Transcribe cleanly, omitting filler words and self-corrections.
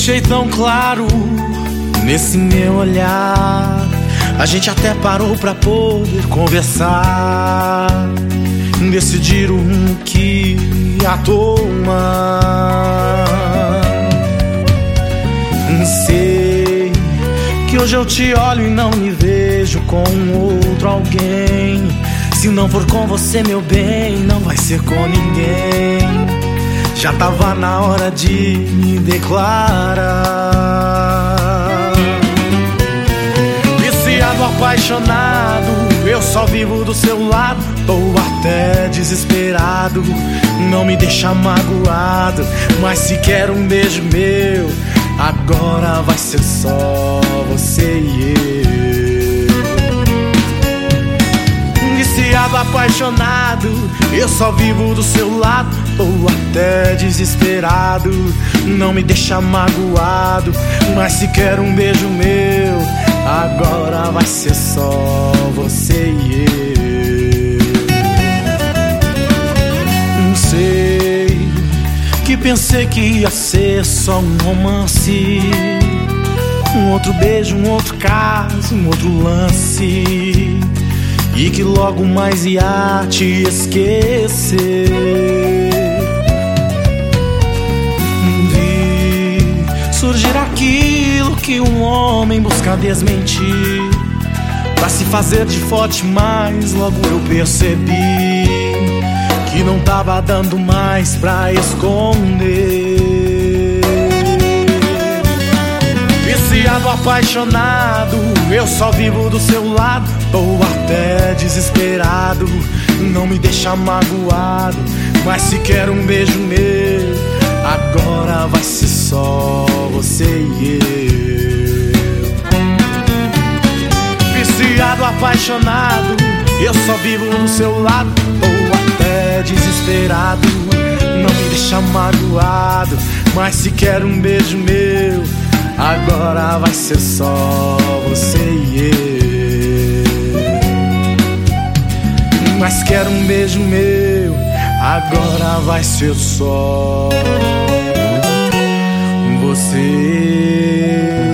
deixei tão claro nesse meu olhar. A gente até parou pra poder conversar, decidir o rumo que ia tomar. Sei que hoje eu te olho e não me vejo com outro alguém. Se não for com você, meu bem, não vai ser com ninguém. Já tava na hora de me declarar. Viciado, apaixonado, eu só vivo do seu lado. Tô até desesperado, não me deixa magoado. Mas se quer um beijo meu, agora vai ser só você e eu. Viciado, apaixonado, eu só vivo do seu lado. Tô até desesperado, não me deixa magoado. Mas se quer um beijo meu, agora vai ser só você e eu. Não sei que pensei que ia ser só um romance, um outro beijo, um outro caso, um outro lance, e que logo mais ia te esquecer. Vi surgir aquilo que um homem busca desmentir, pra se fazer de forte, mas logo eu percebi que não tava dando mais pra esconder. Viciado, apaixonado, eu só vivo do seu lado. Tô até desesperado, não me deixa magoado. Mas se quer um beijo meu, agora vai ser só você e eu. Viciado, apaixonado, eu só vivo do seu lado. Tô até desesperado, não me deixa magoado. Mas se quer um beijo meu, agora vai ser só você e eu. Mas quero um beijo meu, agora vai ser só você.